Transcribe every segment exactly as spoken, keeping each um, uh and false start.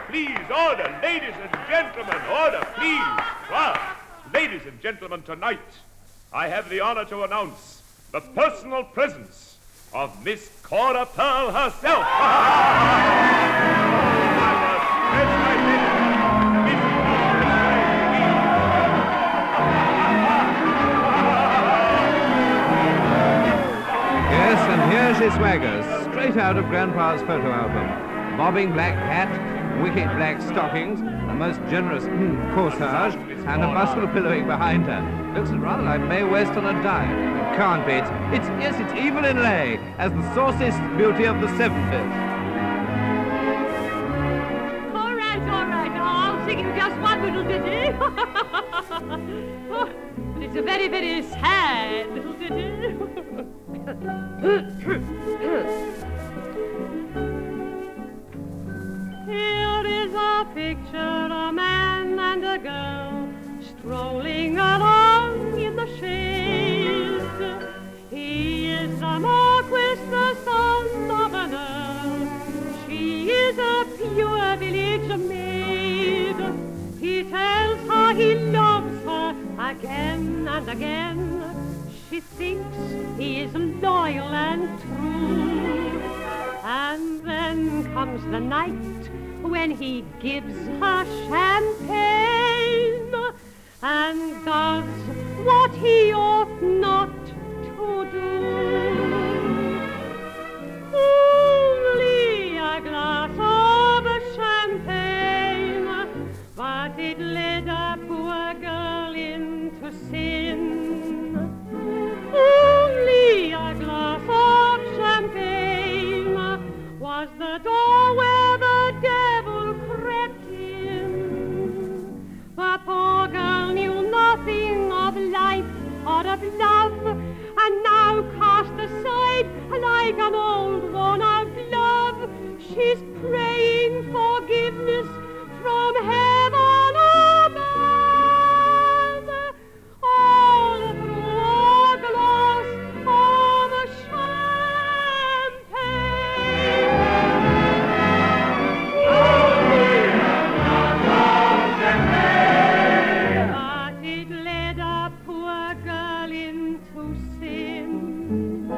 please, order. Ladies and gentlemen, order, please. Well, ladies and gentlemen, tonight I have the honor to announce the personal presence of Miss Cora Pearl herself. Yes, and here she swaggers, straight out of Grandpa's photo album. Bobbing black hat, wicked black stockings, a most generous mm, corsage, and a muscle pillowing behind her. Looks rather like Mae West on a diet. It can't be. It's, it's, yes, it's Evelyn Leigh, as the sauciest beauty of the seventies. All right, all right, I'll sing you just one little ditty. Oh, but it's a very, very sad little ditty. Here is a picture, a man and a girl strolling along in the shade. He is a marquis, the son of an earl. She is a pure village maid. He tells her he loves her again and again. She thinks he is loyal and true. And then comes the night when he gives her champagne and does what he ought not to do. Only a glass of champagne, but it led a poor girl into sin. Only a glass of champagne was the door where the devil crept in. The poor girl knew nothing of life or of love, and now cast aside like an old worn-out glove. She's praying forgiveness from heaven above, all through a glass of champagne. But it led a poor girl into sin.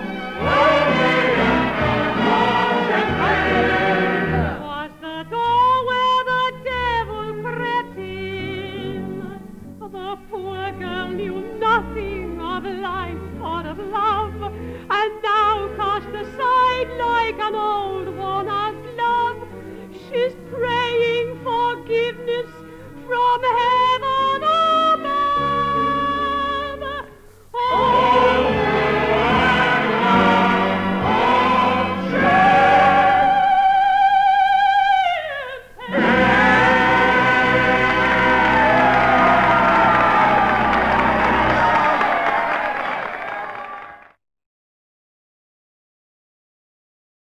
Was the door where the devil crept in. The poor girl knew nothing of life or of love, and now cast aside like an old worn-out glove. She's praying forgiveness from heaven.